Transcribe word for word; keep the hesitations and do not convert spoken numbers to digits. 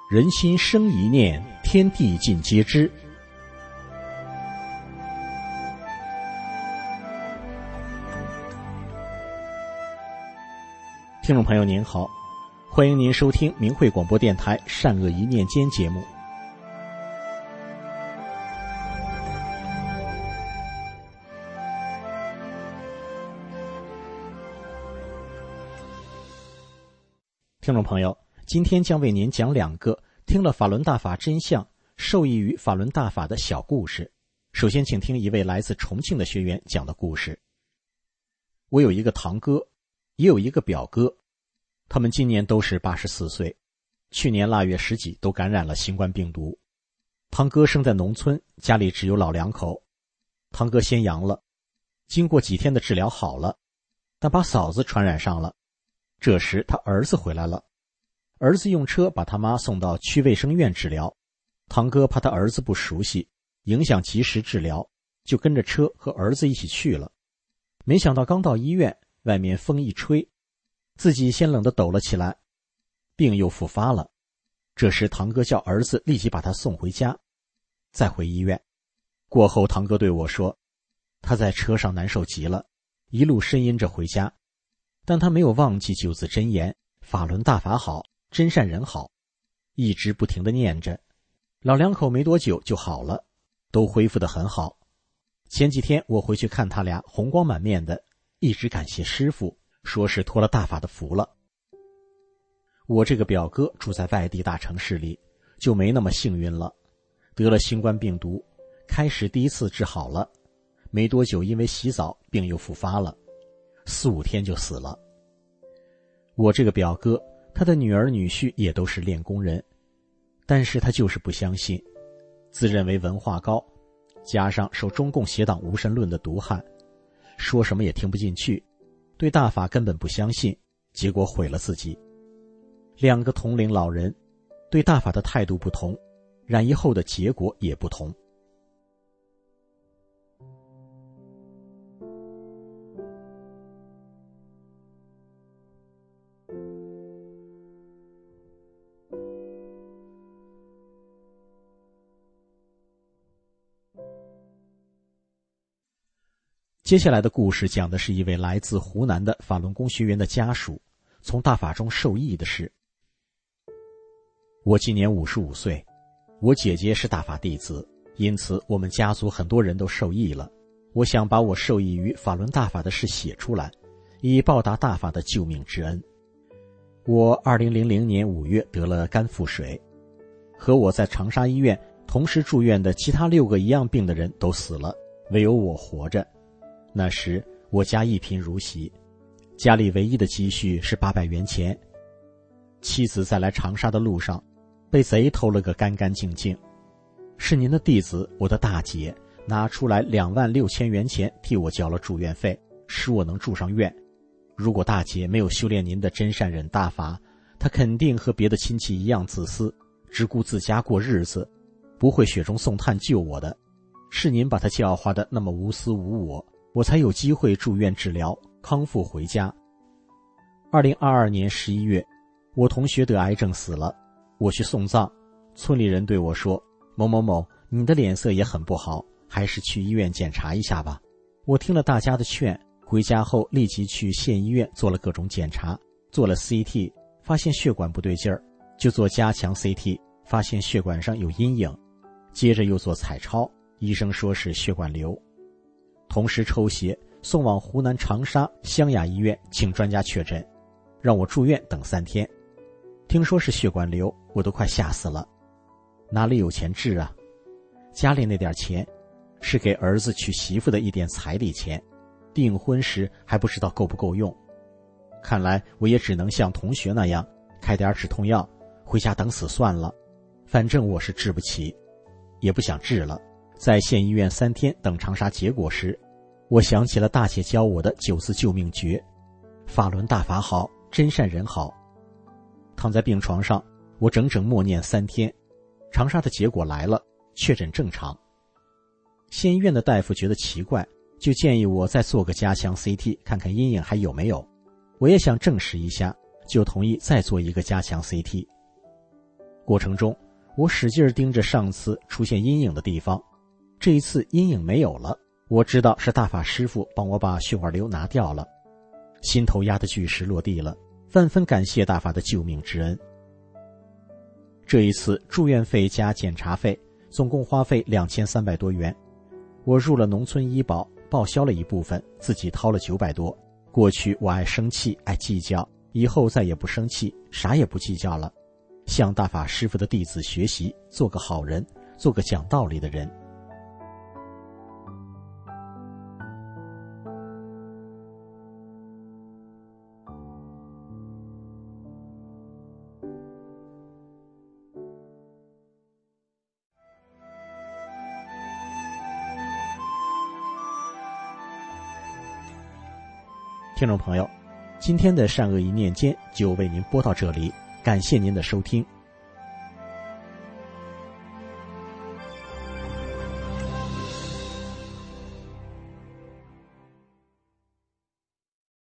人心生一念，天地尽皆知。听众朋友您好，欢迎您收听明慧广播电台善恶一念间节目。听众朋友，今天将为您讲两个听了法轮大法真相受益于法轮大法的小故事。首先请听一位来自重庆的学员讲的故事。我有一个堂哥，也有一个表哥，他们今年都是八十四岁，去年腊月十几都感染了新冠病毒。堂哥生在农村，家里只有老两口。堂哥先阳了，经过几天的治疗好了，但把嫂子传染上了。这时他儿子回来了，儿子用车把他妈送到区卫生院治疗。堂哥怕他儿子不熟悉，影响及时治疗，就跟着车和儿子一起去了。没想到刚到医院，外面风一吹，自己先冷得抖了起来，病又复发了。这时堂哥叫儿子立即把他送回家，再回医院。过后堂哥对我说，他在车上难受极了，一路呻吟着回家，但他没有忘记九字真言，法轮大法好，真善人好，一直不停地念着。老两口没多久就好了，都恢复得很好。前几天我回去看他俩，红光满面的，一直感谢师父，说是托了大法的福了。我这个表哥住在外地大城市里，就没那么幸运了，得了新冠病毒，开始第一次治好了，没多久因为洗澡病又复发了，四五天就死了。我这个表哥，他的女儿女婿也都是练功人，但是他就是不相信，自认为文化高，加上受中共邪党无神论的毒害，说什么也听不进去，对大法根本不相信，结果毁了自己。两个同龄老人对大法的态度不同，染疫后的结果也不同。接下来的故事讲的是一位来自湖南的法轮功学员的家属从大法中受益的事。我今年五十五岁，我姐姐是大法弟子，因此我们家族很多人都受益了。我想把我受益于法轮大法的事写出来，以报答大法的救命之恩。我二零零零年五月得了肝腹水，和我在长沙医院同时住院的其他六个一样病的人都死了，唯有我活着。那时我家一贫如洗，家里唯一的积蓄是八百元钱。妻子在来长沙的路上被贼偷了个干干净净，是您的弟子我的大姐拿出来两万六千元钱替我交了住院费，使我能住上院。如果大姐没有修炼您的真善忍大法，她肯定和别的亲戚一样自私，只顾自家过日子，不会雪中送炭救我的。是您把她教化的那么无私无我，我才有机会住院治疗，康复回家。二零二二年十一月，我同学得癌症死了，我去送葬，村里人对我说，某某某，你的脸色也很不好，还是去医院检查一下吧。我听了大家的劝，回家后立即去县医院做了各种检查，做了 C T， 发现血管不对劲儿，就做加强 C T， 发现血管上有阴影，接着又做彩超，医生说是血管瘤。同时抽血送往湖南长沙湘雅医院，请专家确诊，让我住院等三天。听说是血管瘤，我都快吓死了，哪里有钱治啊？家里那点钱是给儿子娶媳妇的一点彩礼钱，订婚时还不知道够不够用。看来我也只能像同学那样开点止痛药，回家等死算了，反正我是治不起，也不想治了。在县医院三天等长沙结果时，我想起了大姐教我的九字救命诀，法轮大法好，真善人好。躺在病床上，我整整默念三天，长沙的结果来了，确诊正常。县医院的大夫觉得奇怪，就建议我再做个加强 C T， 看看阴影还有没有。我也想证实一下，就同意再做一个加强 C T。 过程中，我使劲盯着上次出现阴影的地方，这一次阴影没有了，我知道是大法师父帮我把血管瘤拿掉了，心头压的巨石落地了，万分感谢大法的救命之恩。这一次住院费加检查费总共花费两千三百多元，我入了农村医保，报销了一部分，自己掏了九百多。过去我爱生气，爱计较，以后再也不生气，啥也不计较了，向大法师父的弟子学习，做个好人，做个讲道理的人。听众朋友，今天的善恶一念间就为您播到这里，感谢您的收听。